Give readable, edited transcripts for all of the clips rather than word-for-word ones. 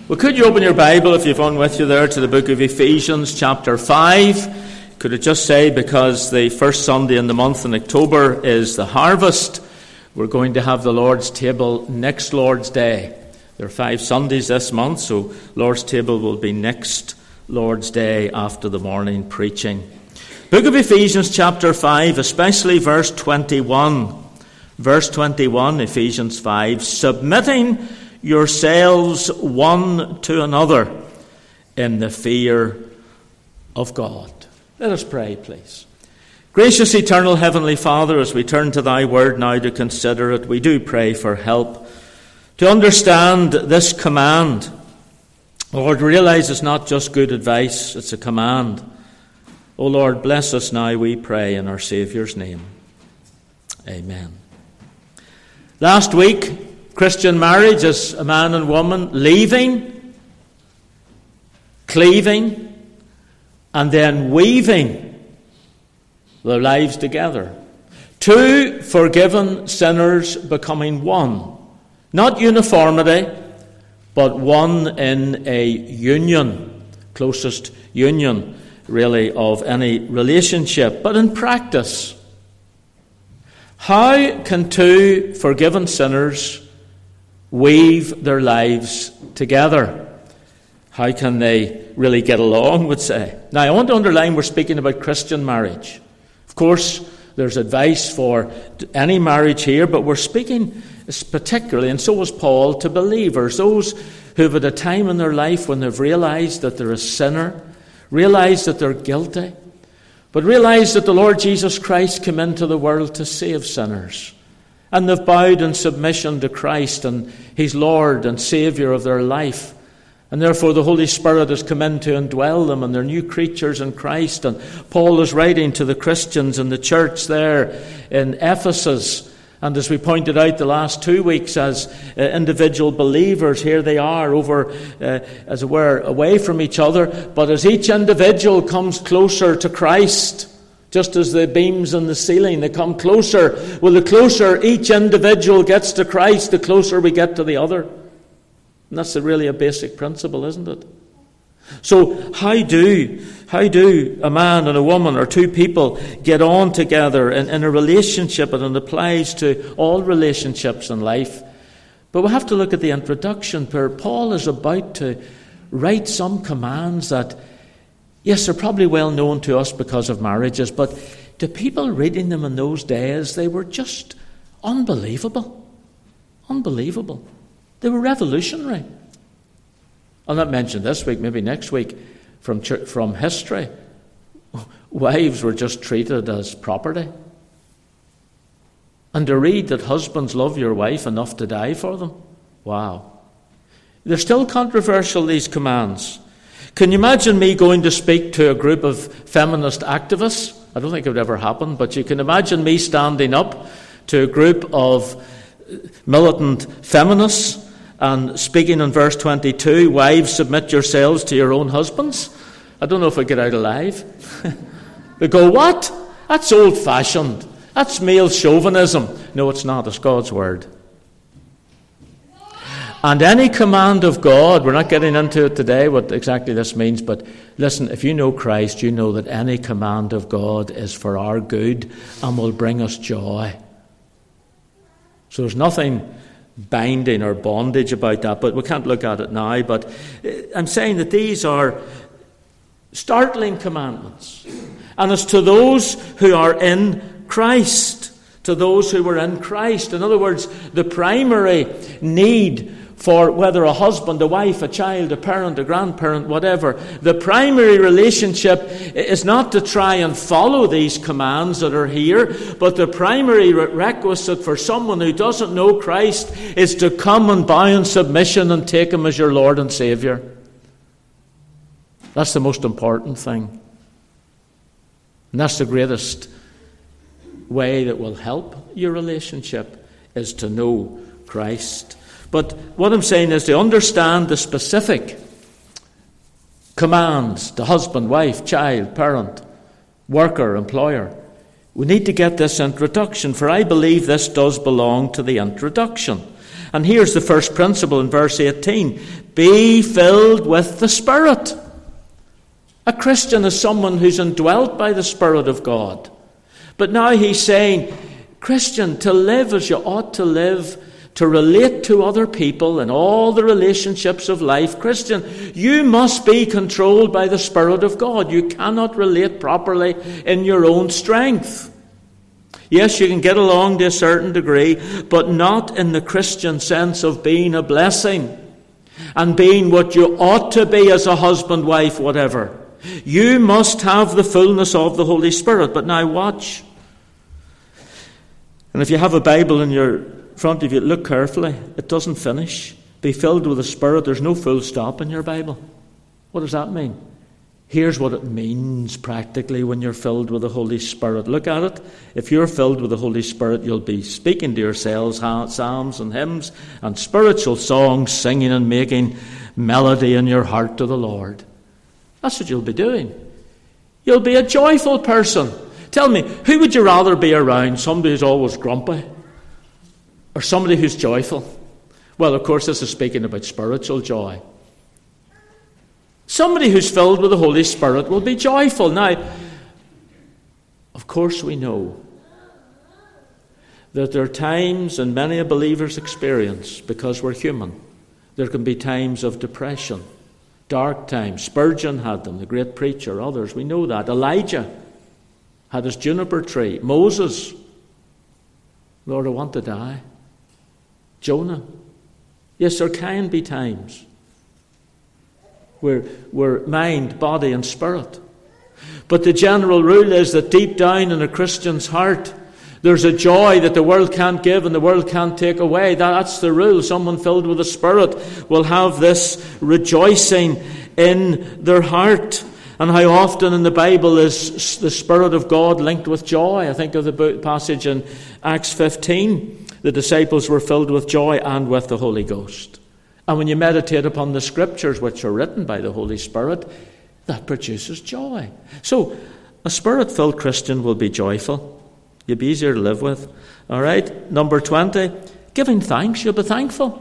Well, could you open your Bible, if you've one with you there, to the book of Ephesians, chapter 5. Could I just say, because the first Sunday in the month in October is the harvest, we're going to have the Lord's table next Lord's Day. There are 5 Sundays this month, so Lord's table will be next Lord's Day after the morning preaching. Book of Ephesians, chapter 5, especially verse 21. Verse 21, Ephesians 5, submitting yourselves one to another in the fear of God. Let us pray, please. Gracious, eternal, heavenly Father, as we turn to thy word now to consider it, we do pray for help to understand this command. Lord, realize it's not just good advice, it's a command. O Lord, bless us now, we pray, in our Saviour's name. Amen. Last week, Christian marriage is a man and woman leaving, cleaving, and then weaving their lives together. 2 forgiven sinners becoming one. Not uniformity, but one in a union, closest union, really, of any relationship. But in practice, how can 2 forgiven sinners weave their lives together? How can they really get along, would say? Now, I want to underline we're speaking about Christian marriage. Of course, there's advice for any marriage here, but we're speaking particularly, and so was Paul, to believers, those who've had a time in their life when they've realized that they're a sinner, realized that they're guilty, but realized that the Lord Jesus Christ came into the world to save sinners. And they've bowed in submission to Christ, and He's Lord and Saviour of their life. And therefore the Holy Spirit has come in to indwell them, and they're new creatures in Christ. And Paul is writing to the Christians in the church there in Ephesus. And as we pointed out the last 2 weeks, as individual believers, here they are over, as it were, away from each other. But as each individual comes closer to Christ, just as the beams in the ceiling, they come closer. Well, the closer each individual gets to Christ, the closer we get to the other. And that's really a basic principle, isn't it? So how do a man and a woman, or 2 people, get on together in a relationship? And it applies to all relationships in life. But we have to look at the introduction, where Paul is about to write some commands that, yes, they're probably well known to us because of marriages, but to people reading them in those days, they were just unbelievable. Unbelievable. They were revolutionary. I'll not mention this week, maybe next week, from history. Wives were just treated as property. And to read that husbands love your wife enough to die for them. Wow. They're still controversial, these commands. Can you imagine me going to speak to a group of feminist activists? I don't think it would ever happen, but you can imagine me standing up to a group of militant feminists and speaking in verse 22, wives, submit yourselves to your own husbands. I don't know if I get out alive. They go, what? That's old-fashioned. That's male chauvinism. No, it's not. It's God's word. And any command of God, we're not getting into it today, what exactly this means, but listen, if you know Christ, you know that any command of God is for our good and will bring us joy. So there's nothing binding or bondage about that, but we can't look at it now. But I'm saying that these are startling commandments. And it's to those who are in Christ, to those who were in Christ. In other words, the primary need for whether a husband, a wife, a child, a parent, a grandparent, whatever, the primary relationship is not to try and follow these commands that are here, but the primary requisite for someone who doesn't know Christ is to come and bow in submission and take Him as your Lord and Saviour. That's the most important thing. And that's the greatest way that will help your relationship, is to know Christ. But what I'm saying is to understand the specific commands to husband, wife, child, parent, worker, employer. We need to get this introduction, for I believe this does belong to the introduction. And here's the first principle in verse 18. Be filled with the Spirit. A Christian is someone who's indwelt by the Spirit of God. But now he's saying, Christian, to live as you ought to live, to relate to other people in all the relationships of life, Christian, you must be controlled by the Spirit of God. You cannot relate properly in your own strength. Yes, you can get along to a certain degree, but not in the Christian sense of being a blessing and being what you ought to be as a husband, wife, whatever. You must have the fullness of the Holy Spirit. But now watch. And if you have a Bible in your front of you, look carefully. It doesn't finish. Be filled with the Spirit. There's no full stop in your Bible. What does that mean? Here's what it means practically when you're filled with the Holy Spirit. Look at it. If you're filled with the Holy Spirit, you'll be speaking to yourselves psalms and hymns and spiritual songs, singing and making melody in your heart to the Lord. That's what you'll be doing. You'll be a joyful person. Tell me, who would you rather be around? Somebody who's always grumpy? Or somebody who's joyful? Well, of course, this is speaking about spiritual joy. Somebody who's filled with the Holy Spirit will be joyful. Now, of course we know that there are times, and many a believer's experience, because we're human, there can be times of depression, dark times. Spurgeon had them, the great preacher, others. We know that. Elijah had his juniper tree. Moses, Lord, I want to die. Jonah. Yes, there can be times where we're mind, body and spirit. But the general rule is that deep down in a Christian's heart, there's a joy that the world can't give and the world can't take away. That's the rule. Someone filled with the Spirit will have this rejoicing in their heart. And how often in the Bible is the Spirit of God linked with joy? I think of the passage in Acts 15. The disciples were filled with joy and with the Holy Ghost. And when you meditate upon the Scriptures, which are written by the Holy Spirit, that produces joy. So, a Spirit-filled Christian will be joyful. You'll be easier to live with. All right, number 20, giving thanks. You'll be thankful.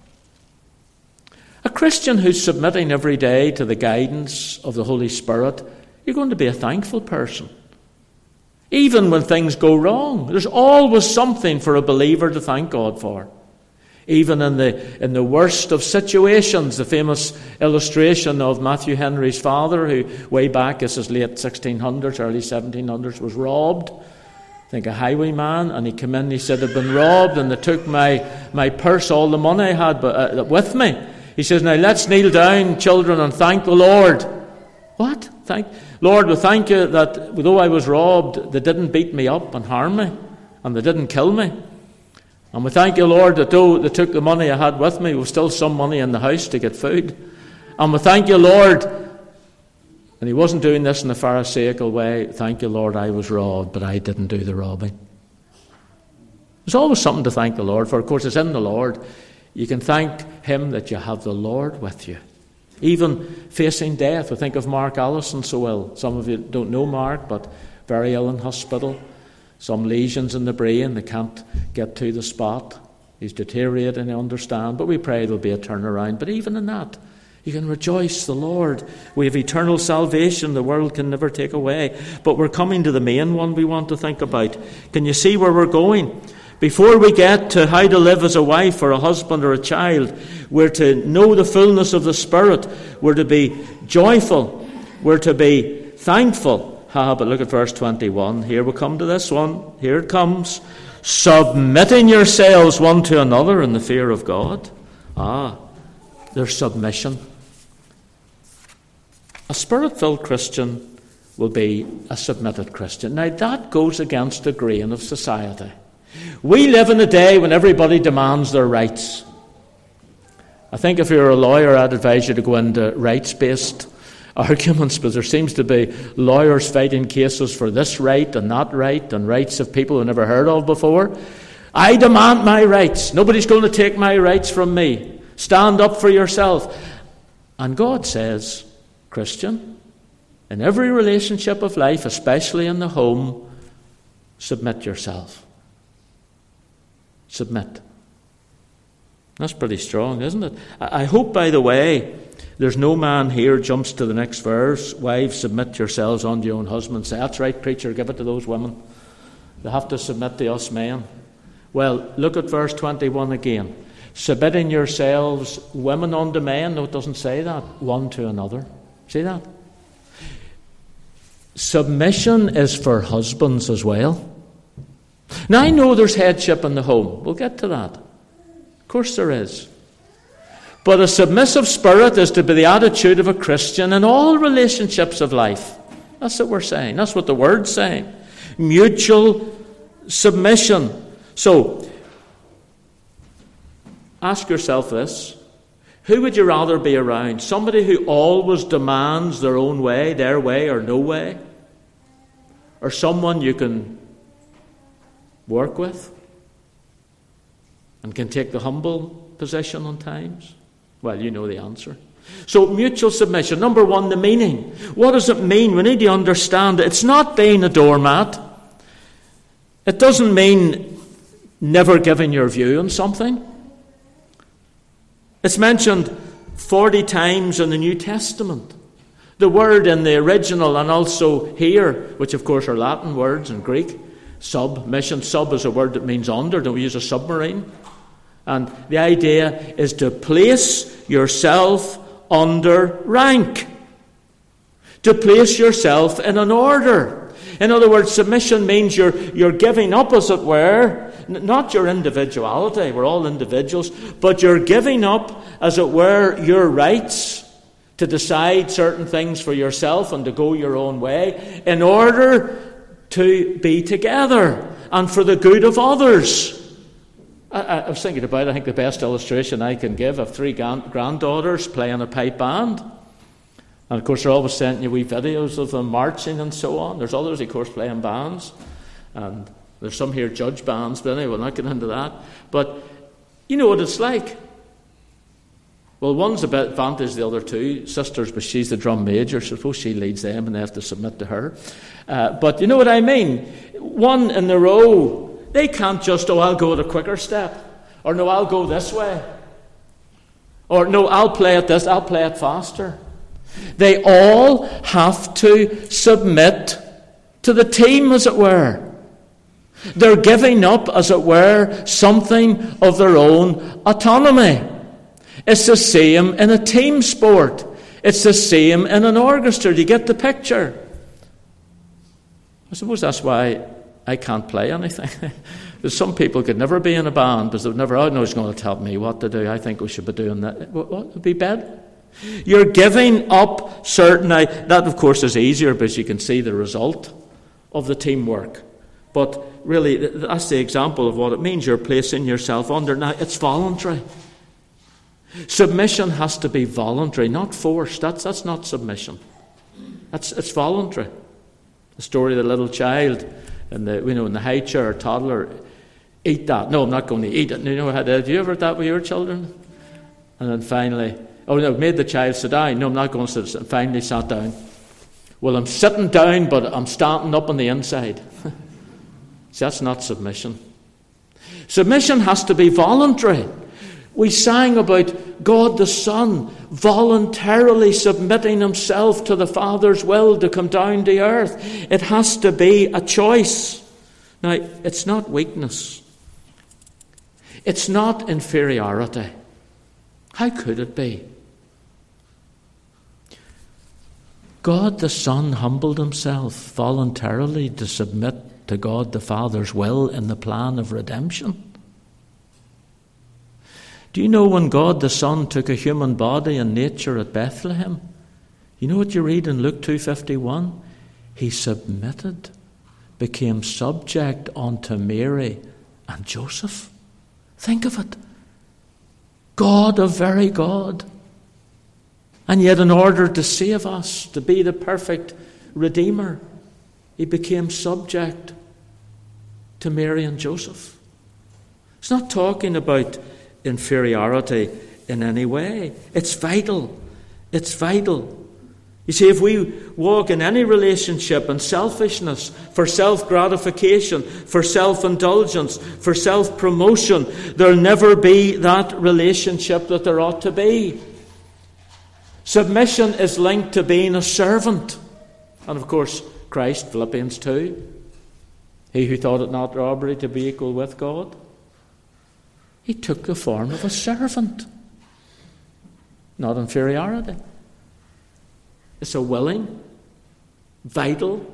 A Christian who's submitting every day to the guidance of the Holy Spirit, you're going to be a thankful person. Even when things go wrong, there's always something for a believer to thank God for. Even in the worst of situations, the famous illustration of Matthew Henry's father, who way back, as late 1600s, early 1700s, was robbed. I think a highwayman, and he came in, he said, I've been robbed, and they took my purse, all the money I had with me. He says, now let's kneel down, children, and thank the Lord. What? Lord, we thank you that though I was robbed, they didn't beat me up and harm me, and they didn't kill me. And we thank you, Lord, that though they took the money I had with me, there was still some money in the house to get food. And we thank you, Lord, and he wasn't doing this in a pharisaical way, thank you, Lord, I was robbed, but I didn't do the robbing. There's always something to thank the Lord for. Of course, it's in the Lord. You can thank him that you have the Lord with you. Even facing death. We think of Mark Allison so well. Some of you don't know Mark, but very ill in hospital. Some lesions in the brain. They can't get to the spot. He's deteriorating, I understand. But we pray there'll be a turnaround. But even in that, you can rejoice the Lord. We have eternal salvation the world can never take away. But we're coming to the main one we want to think about. Can you see where we're going? Before we get to how to live as a wife or a husband or a child, we're to know the fullness of the Spirit. We're to be joyful. We're to be thankful. But look at verse 21. Here we come to this one. Here it comes. Submitting yourselves one to another in the fear of God. There's submission. A Spirit-filled Christian will be a submitted Christian. Now that goes against the grain of society. We live in a day when everybody demands their rights. I think if you're a lawyer, I'd advise you to go into rights-based arguments, but there seems to be lawyers fighting cases for this right and that right, and rights of people who never heard of before. I demand my rights. Nobody's going to take my rights from me. Stand up for yourself. And God says, Christian, in every relationship of life, especially in the home, submit yourself. Submit. That's pretty strong, isn't it? I hope, by the way, there's no man here jumps to the next verse. Wives, submit yourselves unto your own husbands. Say, that's right, preacher, give it to those women. They have to submit to us men. Well, look at verse 21 again. Submitting yourselves, women unto men. No, it doesn't say that. One to another. See that? Submission is for husbands as well. Now, I know there's headship in the home. We'll get to that. Of course there is. But a submissive spirit is to be the attitude of a Christian in all relationships of life. That's what we're saying. That's what the Word's saying. Mutual submission. So, ask yourself this. Who would you rather be around? Somebody who always demands their own way, their way or no way? Or someone you can work with and can take the humble position on times? Well, you know the answer. So, mutual submission. Number one, the meaning. What does it mean? We need to understand it. It's not being a doormat. It doesn't mean never giving your view on something. It's mentioned 40 times in the New Testament. The word in the original and also here, which of course are Latin words and Greek, submission. Sub is a word that means under. Don't we use a submarine? And the idea is to place yourself under rank. To place yourself in an order. In other words, submission means you're giving up, as it were, not your individuality, we're all individuals, but you're giving up, as it were, your rights to decide certain things for yourself and to go your own way in order to be together and for the good of others. I was thinking about, I think the best illustration I can give of 3 granddaughters playing a pipe band. And of course they're always sending you wee videos of them marching and so on. There's others, of course, playing bands. And there's some here judge bands, but anyway, we'll not get into that. But you know what it's like. Well, one's a bit advantage the other two, sisters, but she's the drum major, so suppose she leads them and they have to submit to her. But you know what I mean? One in the row, they can't just, I'll go at a quicker step. Or no, I'll go this way. Or no, I'll play it this, I'll play it faster. They all have to submit to the team, as it were. They're giving up, as it were, something of their own autonomy. It's the same in a team sport. It's the same in an orchestra. Do you get the picture? I suppose that's why I can't play anything. Because some people could never be in a band because they've never, no one's going to tell me what to do. I think we should be doing that. What would be better? You're giving up certain... That, of course, is easier because you can see the result of the teamwork. But really, that's the example of what it means. You're placing yourself under. Now, it's voluntary. Submission has to be voluntary, not forced. That's not submission. It's voluntary. The story of the little child in the high chair, toddler, eat that. No, I'm not going to eat it. You know, did you ever do that with your children? And then finally, made the child sit down. No, I'm not going to sit. And finally sat down. Well, I'm sitting down, but I'm standing up on the inside. See, that's not submission. Submission has to be voluntary. We sang about God the Son voluntarily submitting himself to the Father's will to come down to earth. It has to be a choice. Now, it's not weakness. It's not inferiority. How could it be? God the Son humbled himself voluntarily to submit to God the Father's will in the plan of redemption. Do you know when God the Son took a human body and nature at Bethlehem? You know what you read in Luke 2:51? He submitted, became subject unto Mary and Joseph. Think of it. God, a very God. And yet in order to save us, to be the perfect Redeemer, he became subject to Mary and Joseph. It's not talking about inferiority in any way. It's vital. It's vital. You see, if we walk in any relationship in selfishness, for self-gratification, for self-indulgence, for self-promotion, there'll never be that relationship that there ought to be. Submission is linked to being a servant. And of course, Christ, Philippians 2, he who thought it not robbery to be equal with God, he took the form of a servant. Not inferiority. It's a willing, vital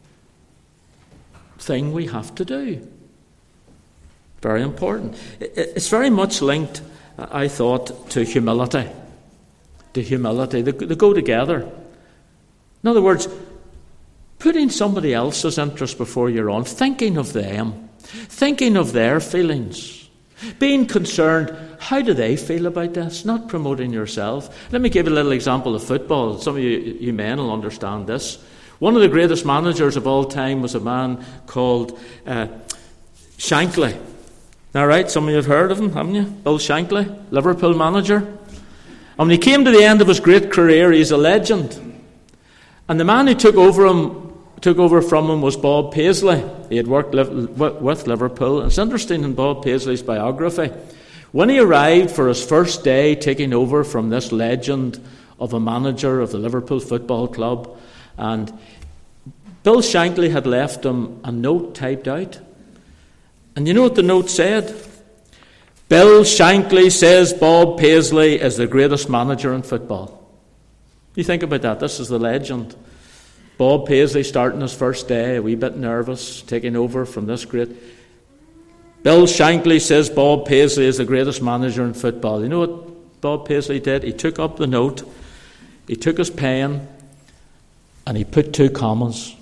thing we have to do. Very important. It's very much linked, I thought, to humility. To humility. They go together. In other words, putting somebody else's interest before your own, thinking of them, thinking of their feelings, being concerned, how do they feel about this? Not promoting yourself. Let me give you a little example of football. Some of you men will understand this. One of the greatest managers of all time was a man called Shankly. All right, some of you have heard of him, haven't you? Bill Shankly, Liverpool manager. And when he came to the end of his great career, he's a legend. And the man who took over from him was Bob Paisley. He had worked with Liverpool. It's interesting in Bob Paisley's biography. When he arrived for his first day taking over from this legend of a manager of the Liverpool Football Club, and Bill Shankly had left him a note typed out. And you know what the note said? Bill Shankly says Bob Paisley is the greatest manager in football. You think about that. This is the legend. Bob Paisley starting his first day, a wee bit nervous, taking over from this great. Bill Shankly says Bob Paisley is the greatest manager in football. You know what Bob Paisley did? He took up the note, he took his pen, and he put 2 commas.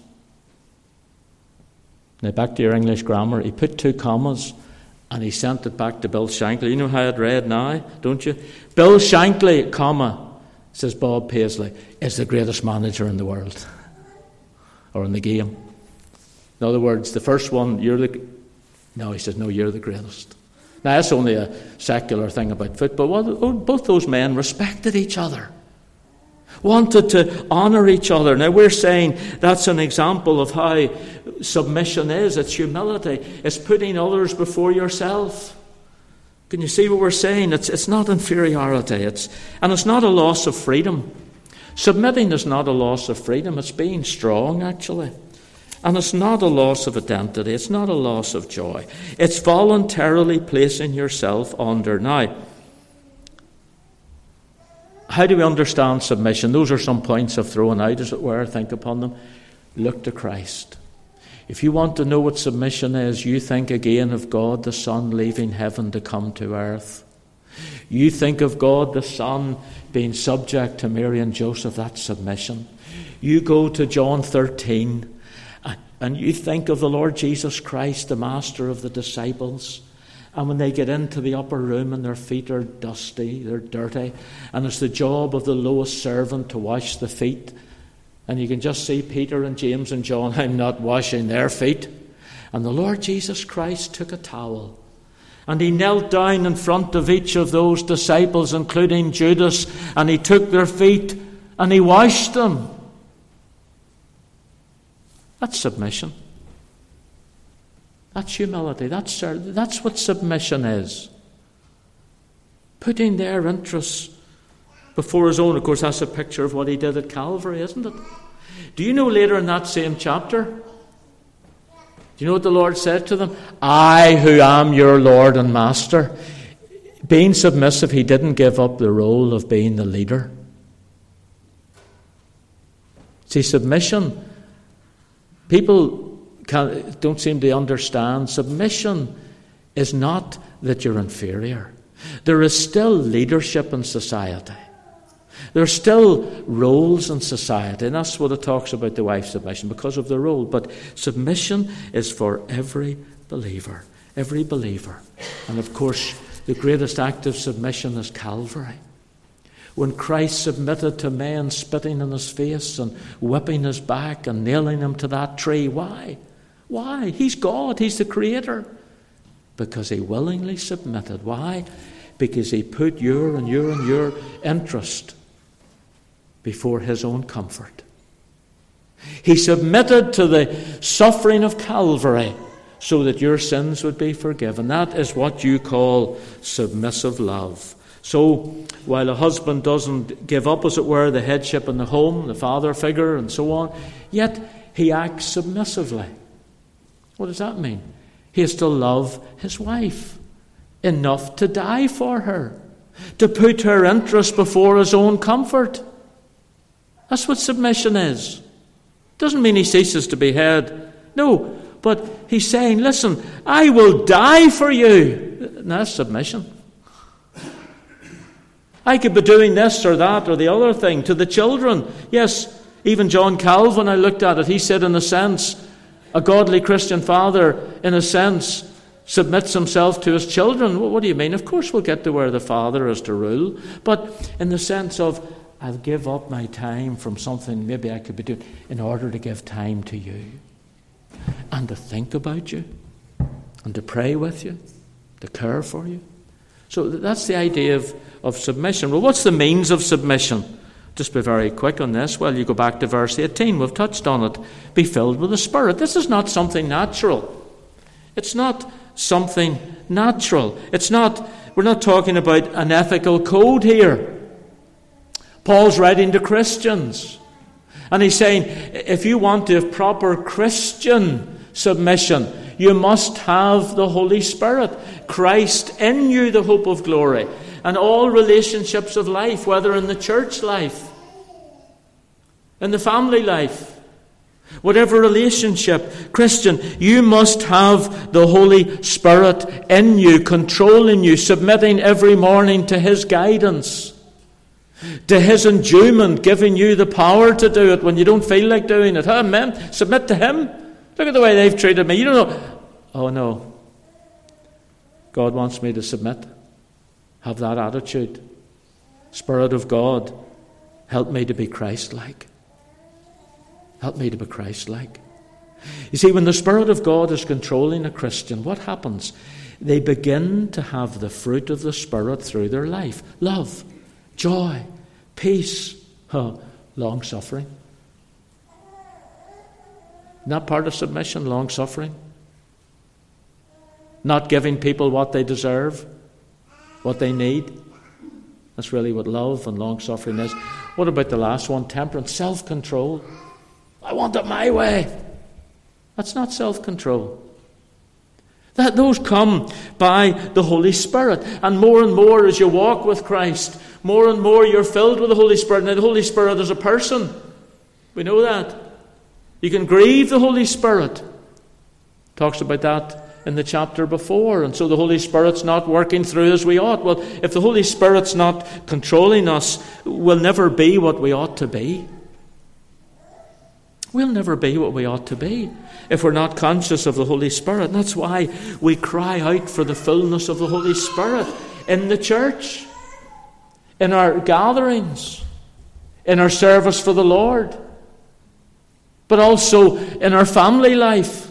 Now back to your English grammar. He put 2 commas, and he sent it back to Bill Shankly. You know how it read now, don't you? Bill Shankly, comma, says Bob Paisley, is the greatest manager in the world. Or in the game. In other words, the first one, no, he says, no, you're the greatest. Now, that's only a secular thing about football. Well, both those men respected each other. Wanted to honour each other. Now, we're saying that's an example of how submission is. It's humility. It's putting others before yourself. Can you see what we're saying? It's not inferiority. And it's not a loss of freedom. Submitting is not a loss of freedom. It's being strong, actually. And it's not a loss of identity. It's not a loss of joy. It's voluntarily placing yourself under. Now, how do we understand submission? Those are some points I've thrown out, as it were. Think upon them. Look to Christ. If you want to know what submission is, you think again of God the Son leaving heaven to come to earth. You think of God the Son being subject to Mary and Joseph, that's submission. You go to John 13 and you think of the Lord Jesus Christ, the master of the disciples, and when they get into the upper room and their feet are dusty, they're dirty, and it's the job of the lowest servant to wash the feet, and you can just see Peter and James and John, I'm not washing their feet. And the Lord Jesus Christ took a towel and he knelt down in front of each of those disciples, including Judas, and he took their feet and he washed them. That's submission. That's humility. That's what submission is. Putting their interests before his own. Of course, that's a picture of what he did at Calvary, isn't it? Do you know later in that same chapter, do you know what the Lord said to them? I, who am your Lord and Master. Being submissive, he didn't give up the role of being the leader. See, submission, people don't seem to understand. Submission is not that you're inferior. There is still leadership in society. There are still roles in society, and that's what it talks about the wife's submission, because of the role. But submission is for every believer. Every believer. And of course, the greatest act of submission is Calvary. When Christ submitted to men spitting in his face and whipping his back and nailing him to that tree. Why? Why? He's God. He's the Creator. Because he willingly submitted. Why? Because he put your interest before his own comfort. He submitted to the suffering of Calvary so that your sins would be forgiven. That is what you call submissive love. So, while a husband doesn't give up, as it were, the headship in the home, the father figure, and so on, yet he acts submissively. What does that mean? He has to love his wife enough to die for her, to put her interest before his own comfort. That's what submission is. Doesn't mean he ceases to be head. No, but he's saying, listen, I will die for you. And that's submission. I could be doing this or that or the other thing to the children. Yes, even John Calvin, I looked at it, he said, in a sense, a godly Christian father, in a sense, submits himself to his children. Well, what do you mean? Of course we'll get to where the father is to rule. But in the sense of, I'll give up my time from something maybe I could be doing in order to give time to you and to think about you and to pray with you, to care for you. So that's the idea of submission. Well, what's the means of submission? Just be very quick on this. Well, you go back to verse 18. We've touched on it. Be filled with the Spirit. This is not something natural. It's not something natural. We're not talking about an ethical code here. Paul's writing to Christians. And he's saying, if you want to have proper Christian submission, you must have the Holy Spirit. Christ in you, the hope of glory. And all relationships of life, whether in the church life, in the family life, whatever relationship, Christian, you must have the Holy Spirit in you, controlling you, submitting every morning to his guidance, to his endowment, giving you the power to do it when you don't feel like doing it. Amen. Submit to him. Look at the way they've treated me. You don't know. Oh no. God wants me to submit. Have that attitude. Spirit of God, help me to be Christ-like. Help me to be Christ-like. You see, when the Spirit of God is controlling a Christian, what happens? They begin to have the fruit of the Spirit through their life. Love, joy, peace, long-suffering. Not part of submission, long-suffering. Not giving people what they deserve, what they need. That's really what love and long-suffering is. What about the last one? Temperance, self-control. I want it my way. That's not self-control. Those come by the Holy Spirit. And more as you walk with Christ, more and more you're filled with the Holy Spirit. Now the Holy Spirit is a person. We know that. You can grieve the Holy Spirit. Talks about that in the chapter before. And so the Holy Spirit's not working through as we ought. Well, if the Holy Spirit's not controlling us, we'll never be what we ought to be. We'll never be what we ought to be if we're not conscious of the Holy Spirit. And that's why we cry out for the fullness of the Holy Spirit in the church, in our gatherings, in our service for the Lord, but also in our family life.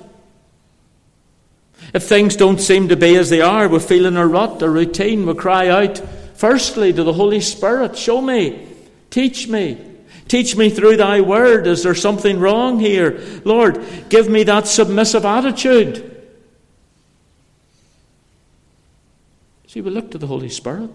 If things don't seem to be as they are, we feel in a rut, a routine, we cry out firstly to the Holy Spirit, show me, teach me. Teach me through thy word. Is there something wrong here? Lord, give me that submissive attitude. See, we look to the Holy Spirit.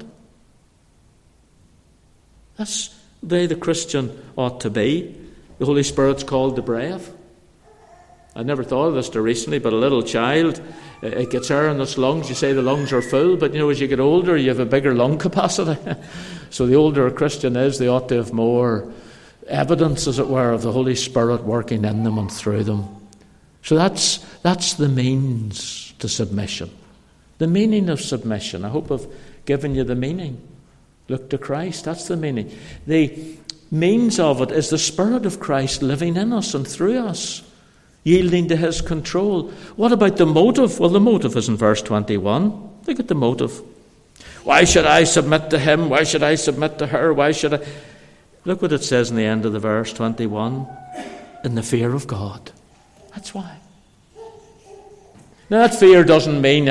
That's the way the Christian ought to be. The Holy Spirit's called the breath. I never thought of this till recently, but a little child, it gets air in its lungs. You say the lungs are full, but as you get older, you have a bigger lung capacity. So the older a Christian is, they ought to have more evidence, as it were, of the Holy Spirit working in them and through them. So that's the means to submission. The meaning of submission. I hope I've given you the meaning. Look to Christ. That's the meaning. The means of it is the Spirit of Christ living in us and through us, yielding to his control. What about the motive? Well, the motive is in verse 21. Look at the motive. Why should I submit to him? Why should I submit to her? Why should I... Look what it says in the end of the verse 21. In the fear of God. That's why. Now that fear doesn't mean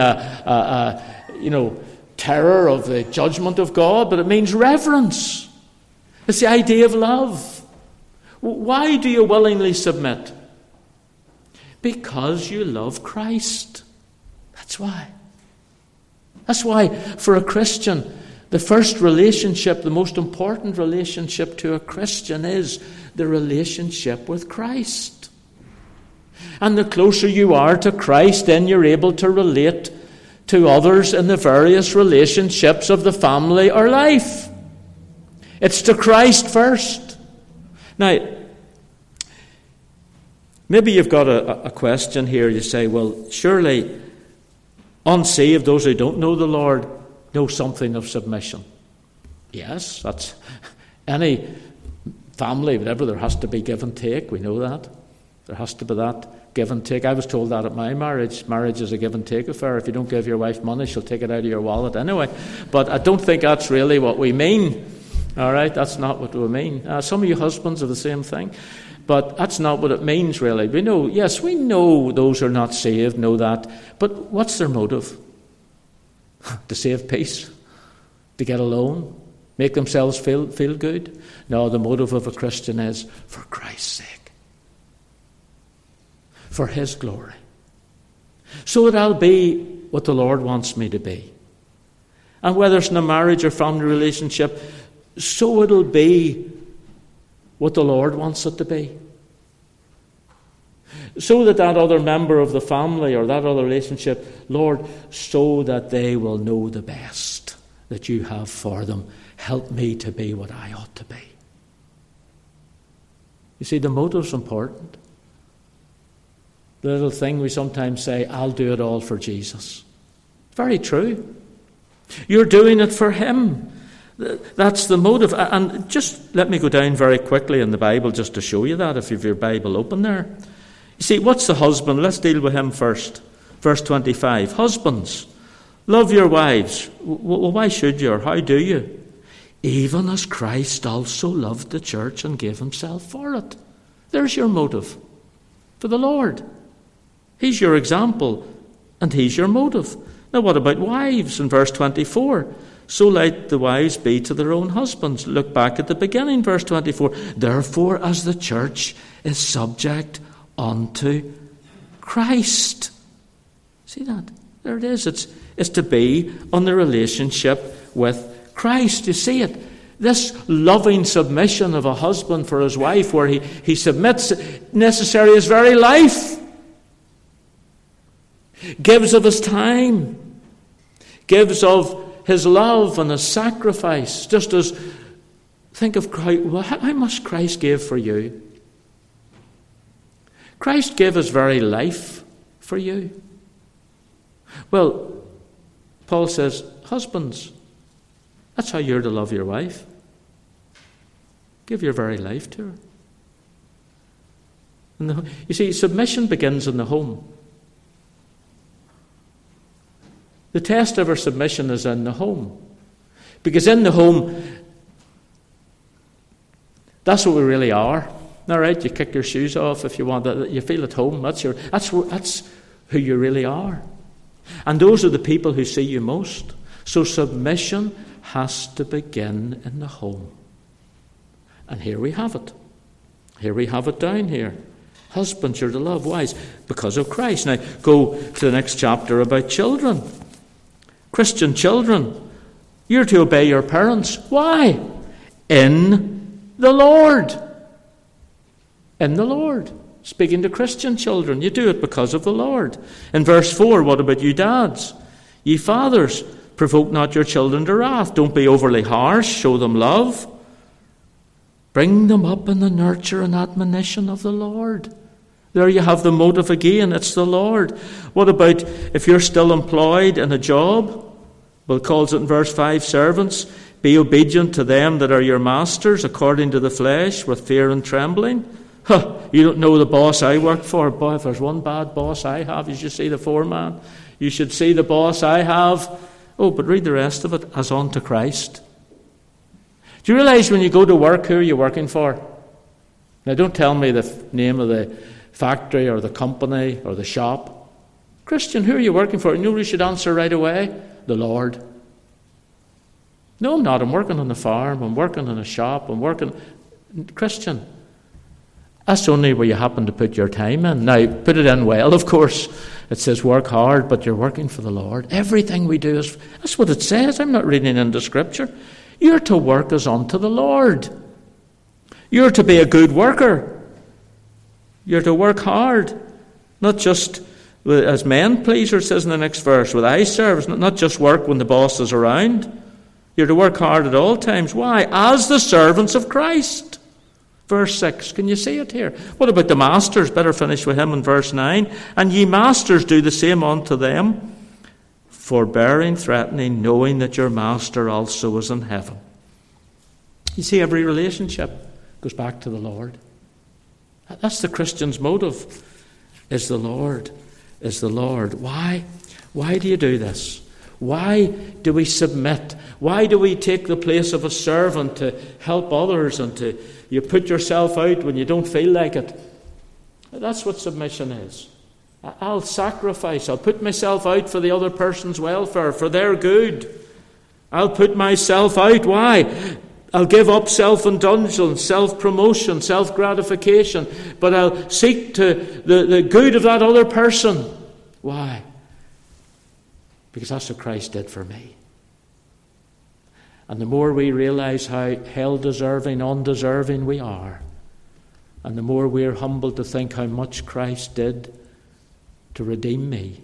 terror of the judgment of God, but it means reverence. It's the idea of love. Why do you willingly submit? Because you love Christ. That's why. That's why, for a Christian, the first relationship, the most important relationship to a Christian is the relationship with Christ. And the closer you are to Christ, then you're able to relate to others in the various relationships of the family or life. It's to Christ first. Now, maybe you've got a question here. You say, well, surely unsaved, those who don't know the Lord, know something of submission. Yes, that's any family, whatever, there has to be give and take. We know that. There has to be that give and take. I was told that at my marriage. Marriage is a give and take affair. If you don't give your wife money, she'll take it out of your wallet anyway. But I don't think that's really what we mean. All right, that's not what we mean. Some of you husbands are the same thing. But that's not what it means, really. We know those who are not saved know that. But what's their motive? To save peace? To get alone? Make themselves feel good? No, the motive of a Christian is for Christ's sake. For His glory. So that I'll be what the Lord wants me to be. And whether it's in a marriage or family relationship, so it'll be what the Lord wants it to be. So that other member of the family or that other relationship, Lord, so that they will know the best that you have for them. Help me to be what I ought to be. You see, the motive's important. The little thing we sometimes say, I'll do it all for Jesus. Very true. You're doing it for Him. That's the motive. And just let me go down very quickly in the Bible just to show you that, if you have your Bible open there. You see, what's the husband? Let's deal with him first. Verse 25. Husbands, love your wives. Well, why should you, or how do you? Even as Christ also loved the church and gave Himself for it. There's your motive. For the Lord. He's your example, and He's your motive. Now what about wives in verse 24? So let the wives be to their own husbands. Look back at the beginning, verse 24. Therefore, as the church is subject unto Christ. See that? There it is. It's to be on the relationship with Christ. You see it? This loving submission of a husband for his wife, where he submits necessary his very life, gives of his time, gives of his love and his sacrifice. Just as, think of Christ. Well, how much Christ gave for you? Christ gave His very life for you. Well, Paul says, husbands, that's how you're to love your wife. Give your very life to her. And you see, submission begins in the home. The test of our submission is in the home. Because in the home, that's what we really are. All right, you kick your shoes off if you want. You feel at home. That's who you really are. And those are the people who see you most. So submission has to begin in the home. And here we have it. Here we have it down here. Husbands, you're to love wives because of Christ. Now, go to the next chapter about children. Christian children, you're to obey your parents. Why? In the Lord. In the Lord. Speaking to Christian children, you do it because of the Lord. In verse 4, what about you dads? Ye fathers, provoke not your children to wrath. Don't be overly harsh. Show them love. Bring them up in the nurture and admonition of the Lord. There you have the motive again. It's the Lord. What about if you're still employed in a job? Well, it calls it in verse 5, servants, be obedient to them that are your masters, according to the flesh, with fear and trembling. You don't know the boss I work for. Boy, if there's one bad boss I have, you should see the foreman. You should see the boss I have. Oh, but read the rest of it, as unto Christ. Do you realize when you go to work, who are you working for? Now, don't tell me the name of the factory or the company or the shop. Christian, who are you working for? You know you should answer right away? The Lord. No, I'm not. I'm working on the farm. I'm working in a shop. I'm working... Christian, that's only where you happen to put your time in. Now, put it in well, of course. It says work hard, but you're working for the Lord. Everything we do is... That's what it says. I'm not reading into Scripture. You're to work as unto the Lord. You're to be a good worker. You're to work hard. Not just as men pleasers, it says in the next verse, with eye service. Not just work when the boss is around. You're to work hard at all times. Why? As the servants of Christ. Verse 6, can you see it here? What about the masters? Better finish with him in verse 9. And ye masters, do the same unto them, forbearing, threatening, knowing that your master also is in heaven. You see, every relationship goes back to the Lord. That's the Christian's motive, is the Lord, is the Lord. Why? Why do you do this? Why do we submit? Why do we take the place of a servant to help others and to you put yourself out when you don't feel like it? That's what submission is. I'll sacrifice. I'll put myself out for the other person's welfare, for their good. I'll put myself out. Why? I'll give up self-indulgence, self-promotion, self-gratification, but I'll seek to the good of that other person. Why? Because that's what Christ did for me. And the more we realize how hell-deserving, undeserving we are, and the more we're humbled to think how much Christ did to redeem me,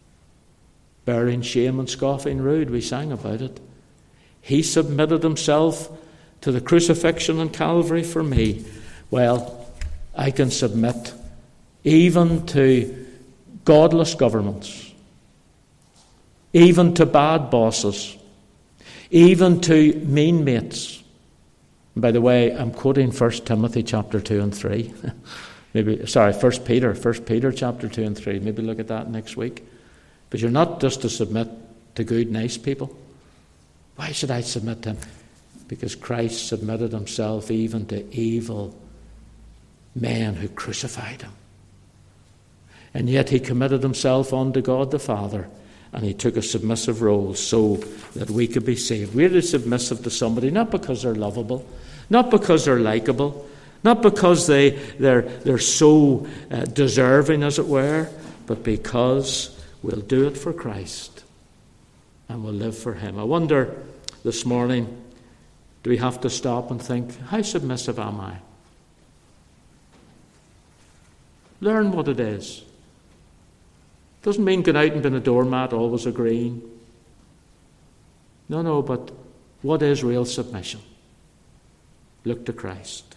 bearing shame and scoffing rude, we sang about it. He submitted himself to the crucifixion on Calvary for me. Well, I can submit even to godless governments, even to bad bosses, even to mean mates. And by the way, I'm quoting 1 Timothy chapter 2 and 3. 1 Peter chapter 2 and 3. Maybe look at that next week. But you're not just to submit to good, nice people. Why should I submit to him? Because Christ submitted himself even to evil men who crucified him. And yet he committed himself unto God the Father, and he took a submissive role so that we could be saved. We're submissive to somebody, not because they're lovable, not because they're likeable, not because they're so deserving, as it were, but because we'll do it for Christ and we'll live for him. I wonder this morning, do we have to stop and think, how submissive am I? Learn what it is. Doesn't mean going out and being a doormat, always agreeing. No, but what is real submission? Look to Christ.